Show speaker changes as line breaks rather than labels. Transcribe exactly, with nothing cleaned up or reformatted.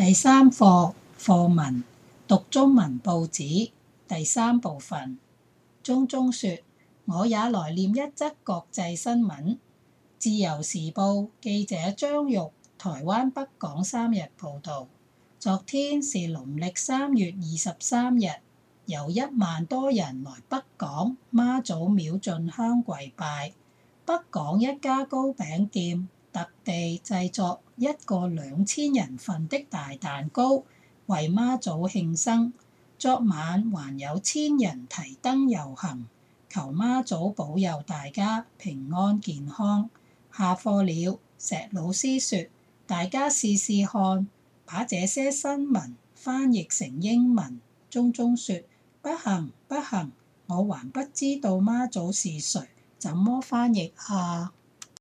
第三課課文讀中文報紙第三部分。中中說：我也來念一則國際新聞。自由時報記者張玉台灣北港三日報導，昨天是農曆三月二十三日，有一萬多人來北港媽祖廟進香跪拜。北港一家糕餅店特地製作一個兩千人份的大蛋糕，為媽祖慶生。昨晚還有千人提燈遊行，求媽祖保佑大家平安健康。下課了，石老師說，大家試試看，把這些新聞翻譯成英文。中中說，不行不行，我還不知道媽祖是誰，怎麼翻譯啊？